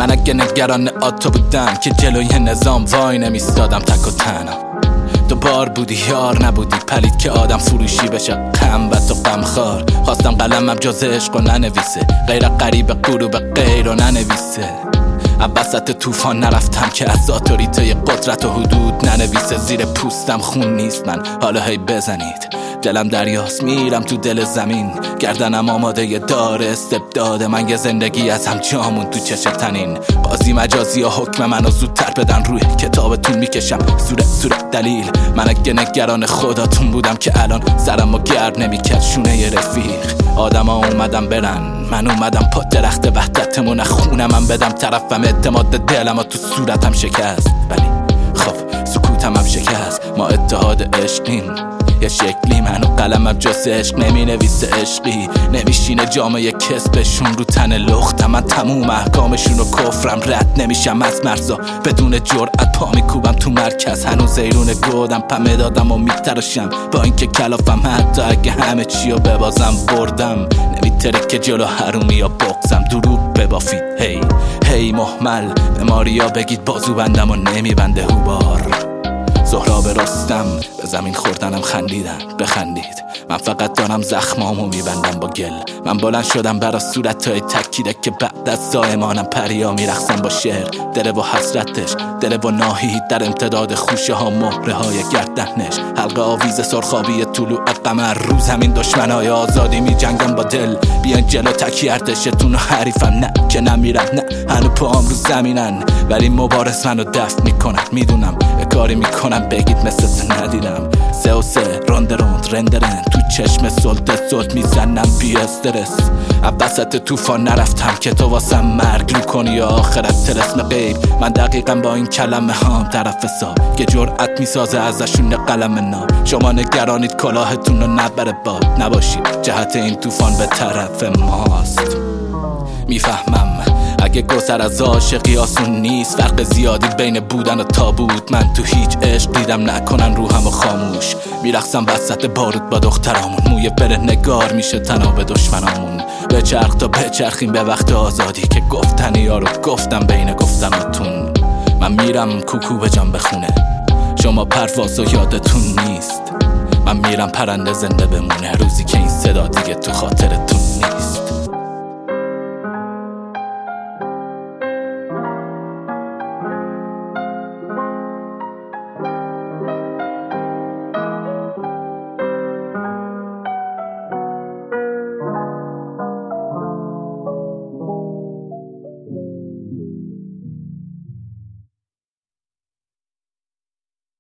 من اگه نگران آتو بودم که جلوی نظام وای نمیستادم تک و تنها. تو بار بودی یار نبودی پلید که آدم فروشی بشه غم و تو غمخوار. خواستم قلمم جز عشق و ننویسه غیر قریب غروب غیر و ننویسه. وسط طوفان نرفتم که از اتوریته قدرت و حدود ننویسه. زیر پوستم خون نیست من حالا هی بزنید. دلم دریاست میرم تو دل زمین. گردنم آماده دار استبداد من. یه زندگی از هم جامون تو چش تنین. قاضی مجازی و حکم منو زودتر بدن روی کتابتون میکشم سوره دلیل. من اگه نگران خداتون بودم که الان سرمو گرد نمیکرد شونه رفیق. آدم ها اومدم برن من اومدم پا درخت وحدتمون خونم من بدم طرفم. اعتماد دلم تو صورتم شکست ولی خب سکوتم هم شکست. ما اتحاد عشقیم یه شکلی. من و قلمم جز عشق نمی نویسه عشقی. نمیشینه جامعه کسبشون رو تن لختم. من تموم احکامشون و کفرم رد نمیشم از مرزا. بدون جرأت پا میکوبم تو مرکز. هنوز ایرون گودم پمه دادم و میتراشم با اینکه کلافم. حتی اگه همه چی رو ببازم بردم نمیتره که جلو حرومی یا بغزم. دروغ ببافید هی محمل به ماریا بگید بازو بندم و نمیبنده هوبار. سهراب رستم به زمین خوردنم خندیدن بخندید. من فقط دارم زخمامو میبندم با گل. من بلند شدم برا صورتای تکیده که بعد از زایمانم پریا میرخصم با شعر. دل و حسرتش دل و ناهید در امتداد خوشه ها مهره های گردنش. حلقه آویز سرخابی طلوع قمر. رو زمین دشمنای آزادی میجنگم با دل. بیان جلو تکی ارتشتون و حریفم نه که نمیرم نه هنو پاهم رو زمینن. ولی مبارز منو دفت میکنن. میدونم کاری میکنم بگید مثل ندیدم. 3 و 3 روند رندرن تو چشم سلط میزنم بی استرس. وسط طوفان نرفتم که تو واسم مرگ رو کنی یا آخرت تلسم غیب. من دقیقا با این کلمه هام طرف حساب که جرأت میسازه ازشون قلم نام. شما نگرانید کلاهتون رو نبره باد. نباشید جهت این طوفان به طرف ماست. میفهمم اگه گذر از عاشقی آسون نیست. فرق زیادی بین بودن و تابوت. من تو هیچ عشق دیدم نکنن روحم و خاموش. میرخصم وسط بارود با دخترامون. موی بره نگار میشه تناب دشمنامون. بچرخ تا بچرخیم به وقت آزادی که گفتنی ها رو گفتم بین گفتناتون. من میرم کوکو به جان بخونه. شما پرواز و یادتون نیست. من میرم پرنده زنده بمونه. روزی که این صدا دیگه تو خاطرتون نیست.